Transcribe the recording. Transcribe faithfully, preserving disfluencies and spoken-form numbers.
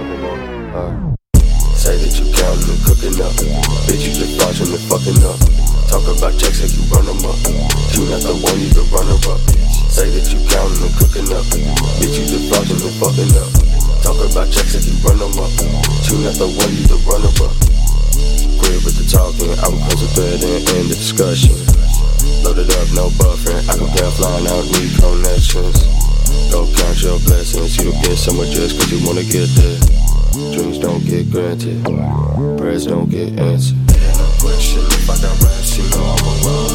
Uh, say that you counting and cooking up. Bitch, you just watching and fucking up. Talk about checks like you run them up. You not the one, you the runner up. Say that you counting and cooking up. Bitch, you just watching and fucking up. Talk about checks like you run them up. You not the one, you the runner up. Quit with the talking, I will close the thread and end the discussion. Loaded up, no buffering, I can play flying, I don't need connections. Go count your blessings, you don't get so much just cause you wanna get there. Dreams don't get granted, prayers don't get answered. Ain't no question if I got raps, you know I'm a roll.